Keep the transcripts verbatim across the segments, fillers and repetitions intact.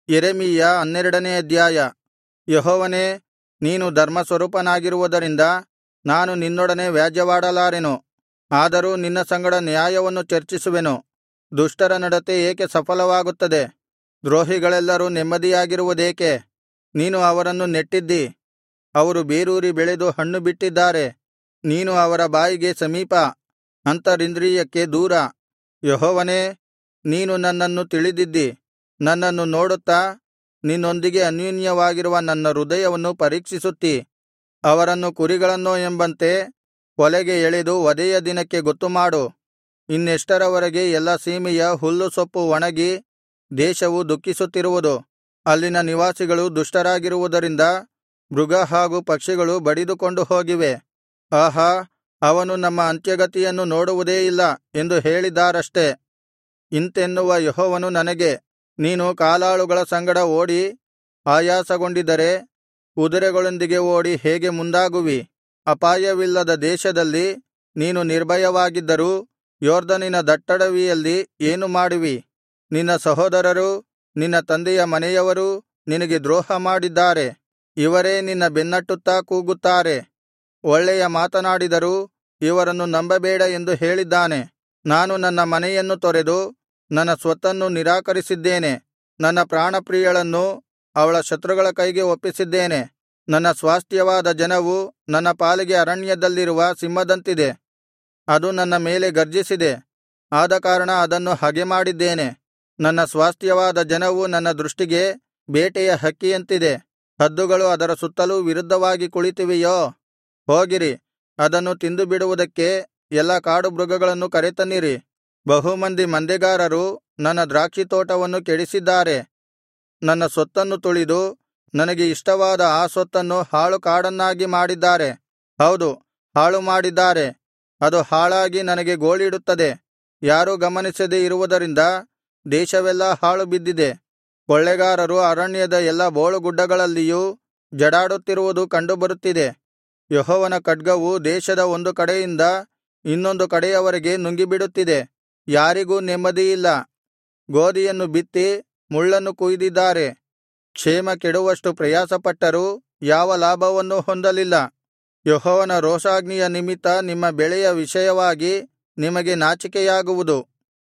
ಯೆರೆಮೀಯ ಹನ್ನೆರಡನೇ ಅಧ್ಯಾಯ. ಯೆಹೋವನೇ, ನೀನು ಧರ್ಮಸ್ವರೂಪನಾಗಿರುವುದರಿಂದ ನಾನು ನಿನ್ನೊಡನೆ ವ್ಯಾಜ್ಯವಾಡಲಾರೆನು. ಆದರೂ ನಿನ್ನ ಸಂಗಡ ನ್ಯಾಯವನ್ನು ಚರ್ಚಿಸುವೆನು. ದುಷ್ಟರ ನಡತೆ ಏಕೆ ಸಫಲವಾಗುತ್ತದೆ? ದ್ರೋಹಿಗಳೆಲ್ಲರೂ ನೆಮ್ಮದಿಯಾಗಿರುವುದೇಕೆ? ನೀನು ಅವರನ್ನು ನೆಟ್ಟಿದ್ದಿ, ಅವರು ಬೇರೂರಿ ಬೆಳೆದು ಹಣ್ಣು ಬಿಟ್ಟಿದ್ದಾರೆ. ನೀನು ಅವರ ಬಾಯಿಗೆ ಸಮೀಪ, ಅಂತರಿಂದ್ರಿಯಕ್ಕೆ ದೂರ. ಯೆಹೋವನೇ, ನೀನು ನನ್ನನ್ನು ತಿಳಿದಿದ್ದಿ. ನನ್ನನ್ನು ನೋಡುತ್ತಾ ನಿನ್ನೊಂದಿಗೆ ಅನ್ಯೋನ್ಯವಾಗಿರುವ ನನ್ನ ಹೃದಯವನ್ನು ಪರೀಕ್ಷಿಸುತ್ತೀ. ಅವರನ್ನು ಕುರಿಗಳನ್ನೋ ಎಂಬಂತೆ ಕೊಲೆಗೆ ಎಳೆದು ವಧೆಯ ದಿನಕ್ಕೆ ಗೊತ್ತುಮಾಡು. ಇನ್ನೆಷ್ಟರವರೆಗೆ ಎಲ್ಲಾ ಸೀಮೆಯ ಹುಲ್ಲು ಸೊಪ್ಪು ಒಣಗಿ ದೇಶವು ದುಃಖಿಸುತ್ತಿರುವುದು? ಅಲ್ಲಿನ ನಿವಾಸಿಗಳು ದುಷ್ಟರಾಗಿರುವುದರಿಂದ ಮೃಗ ಹಾಗೂ ಪಕ್ಷಿಗಳು ಬಡಿದುಕೊಂಡು ಹೋಗಿವೆ. ಆಹಾ, ಅವನು ನಮ್ಮ ಅಂತ್ಯಗತಿಯನ್ನು ನೋಡುವುದೇ ಇಲ್ಲ ಎಂದು ಹೇಳಿದ್ದಾರಷ್ಟೆ. ಇಂತೆನ್ನುವ ಯೆಹೋವನು ನನಗೆ, ನೀನು ಕಾಲಾಳುಗಳ ಸಂಗಡ ಓಡಿ ಆಯಾಸಗೊಂಡಿದ್ದರೆ ಕುದುರೆಗಳೊಂದಿಗೆ ಓಡಿ ಹೇಗೆ ಮುಂದಾಗುವಿ? ಅಪಾಯವಿಲ್ಲದ ದೇಶದಲ್ಲಿ ನೀನು ನಿರ್ಭಯವಾಗಿದ್ದರೂ ಯೊರ್ದನಿನ ದಟ್ಟಡವಿಯಲ್ಲಿ ಏನು ಮಾಡುವಿ? ನಿನ್ನ ಸಹೋದರರೂ ನಿನ್ನ ತಂದೆಯ ಮನೆಯವರೂ ನಿನಗೆ ದ್ರೋಹ ಮಾಡಿದ್ದಾರೆ. ಇವರೇ ನಿನ್ನ ಬೆನ್ನಟ್ಟುತ್ತಾ ಕೂಗುತ್ತಾರೆ. ಒಳ್ಳೆಯ ಮಾತನಾಡಿದರೂ ಇವರನ್ನು ನಂಬಬೇಡ ಎಂದು ಹೇಳಿದ್ದಾನೆ. ನಾನು ನನ್ನ ಮನೆಯನ್ನು ತೊರೆದು ನನ್ನ ಸ್ವತ್ತನ್ನು ನಿರಾಕರಿಸಿದ್ದೇನೆ. ನನ್ನ ಪ್ರಾಣಪ್ರಿಯಳನ್ನು ಅವಳ ಶತ್ರುಗಳ ಕೈಗೆ ಒಪ್ಪಿಸಿದ್ದೇನೆ. ನನ್ನ ಸ್ವಾಸ್ತ್ಯವಾದ ಜನವು ನನ್ನ ಪಾಲಿಗೆ ಅರಣ್ಯದಲ್ಲಿರುವ ಸಿಂಹದಂತಿದೆ. ಅದು ನನ್ನ ಮೇಲೆ ಗರ್ಜಿಸಿದೆ, ಆದಕಾರಣ ಅದನ್ನು ಹಗೆಮಾಡಿದ್ದೇನೆ. ನನ್ನ ಸ್ವಾಸ್ತ್ಯವಾದ ಜನವು ನನ್ನ ದೃಷ್ಟಿಗೆ ಬೇಟೆಯ ಹಕ್ಕಿಯಂತಿದೆ. ಹದ್ದುಗಳು ಅದರ ಸುತ್ತಲೂ ವಿರುದ್ಧವಾಗಿ ಕುಳಿತಿವೆಯೋ? ಹೋಗಿರಿ, ಅದನ್ನು ತಿಂದುಬಿಡುವುದಕ್ಕೆ ಎಲ್ಲಾ ಕಾಡುಮೃಗಗಳನ್ನು ಕರೆತನ್ನಿರಿ. ಬಹು ಮಂದಿ ಮಂದೆಗಾರರು ನನ್ನ ದ್ರಾಕ್ಷಿತೋಟವನ್ನು ಕೆಡಿಸಿದ್ದಾರೆ. ನನ್ನ ಸೊತ್ತನ್ನು ತುಳಿದು ನನಗೆ ಇಷ್ಟವಾದ ಆ ಸೊತ್ತನ್ನು ಹಾಳು ಕಾಡನ್ನಾಗಿ ಮಾಡಿದ್ದಾರೆ. ಹೌದು, ಹಾಳು ಮಾಡಿದ್ದಾರೆ. ಅದು ಹಾಳಾಗಿ ನನಗೆ ಗೋಳಿಡುತ್ತದೆ. ಯಾರೂ ಗಮನಿಸದೆ ಇರುವುದರಿಂದ ದೇಶವೆಲ್ಲಾ ಹಾಳು ಬಿದ್ದಿದೆ. ಕೊಳ್ಳೆಗಾರರು ಅರಣ್ಯದ ಎಲ್ಲಾ ಬೋಳುಗುಡ್ಡಗಳಲ್ಲಿಯೂ ಜಡಾಡುತ್ತಿರುವುದು ಕಂಡುಬರುತ್ತಿದೆ. ಯೆಹೋವನ ಖಡ್ಗವು ದೇಶದ ಒಂದು ಕಡೆಯಿಂದ ಇನ್ನೊಂದು ಕಡೆಯವರೆಗೆ ನುಂಗಿಬಿಡುತ್ತಿದೆ. ಯಾರಿಗೂ ನೆಮ್ಮದಿಯಿಲ್ಲ. ಗೋದಿಯನ್ನು ಬಿತ್ತಿ ಮುಳ್ಳನ್ನು ಕೊಯ್ದಿದ್ದಾರೆ. ಕ್ಷೇಮ ಕೆಡುವಷ್ಟು ಪ್ರಯಾಸಪಟ್ಟರೂ ಯಾವ ಲಾಭವನ್ನೂ ಹೊಂದಲಿಲ್ಲ. ಯೆಹೋವನ ರೋಷಾಗ್ನಿಯ ನಿಮಿತ್ತ ನಿಮ್ಮ ಬೆಳೆಯ ವಿಷಯವಾಗಿ ನಿಮಗೆ ನಾಚಿಕೆಯಾಗುವುದು.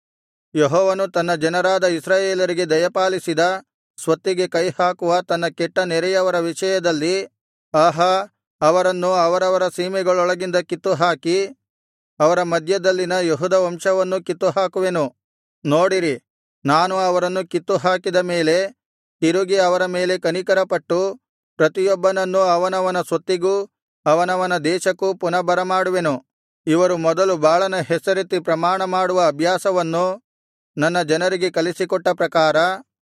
ಯೆಹೋವನು ತನ್ನ ಜನರಾದ ಇಸ್ರಾಯೇಲರಿಗೆ ದಯಪಾಲಿಸಿದ ಸ್ವತ್ತಿಗೆ ಕೈಹಾಕುವ ತನ್ನ ಕೆಟ್ಟ ನೆರೆಯವರ ವಿಷಯದಲ್ಲಿ, ಆಹಾ, ಅವರನ್ನು ಅವರವರ ಸೀಮೆಗಳೊಳಗಿಂದ ಕಿತ್ತುಹಾಕಿ ಅವರ ಮಧ್ಯದಲ್ಲಿನ ಯೆಹೂದ ವಂಶವನ್ನೂ ಕಿತ್ತುಹಾಕುವೆನು. ನೋಡಿರಿ, ನಾನು ಅವರನ್ನು ಕಿತ್ತುಹಾಕಿದ ಮೇಲೆ ತಿರುಗಿ ಅವರ ಮೇಲೆ ಕನಿಕರಪಟ್ಟು ಪ್ರತಿಯೊಬ್ಬನನ್ನೂ ಅವನವನ ಸ್ವತ್ತಿಗೂ ಅವನವನ ದೇಶಕ್ಕೂ ಪುನಃ ಬರಮಾಡುವೆನು. ಇವರು ಮೊದಲು ಬಾಳನ ಹೆಸರೆತ್ತಿ ಪ್ರಮಾಣ ಮಾಡುವ ಅಭ್ಯಾಸವನ್ನು ನನ್ನ ಜನರಿಗೆ ಕಲಿಸಿಕೊಟ್ಟ ಪ್ರಕಾರ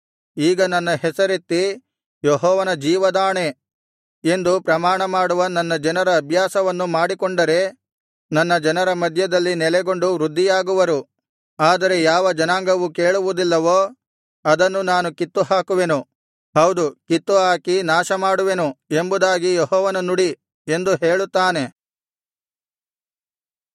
ಈಗ ನನ್ನ ಹೆಸರೆತ್ತಿ ಯೆಹೋವನ ಜೀವದಾಣೆ ಎಂದು ಪ್ರಮಾಣ ಮಾಡುವ ನನ್ನ ಜನರ ಅಭ್ಯಾಸವನ್ನು ಮಾಡಿಕೊಂಡರೆ ನನ್ನ ಜನರ ಮಧ್ಯದಲ್ಲಿ ನೆಲೆಗೊಂಡು ವೃದ್ಧಿಯಾಗುವರು. ಆದರೆ ಯಾವ ಜನಾಂಗವು ಕೇಳುವುದಿಲ್ಲವೋ ಅದನ್ನು ನಾನು ಕಿತ್ತುಹಾಕುವೆನು, ಹೌದು, ಕಿತ್ತುಹಾಕಿ ನಾಶಮಾಡುವೆನು ಎಂಬುದಾಗಿ ಯೆಹೋವನ ನುಡಿ ಎಂದು ಹೇಳುತ್ತಾನೆ.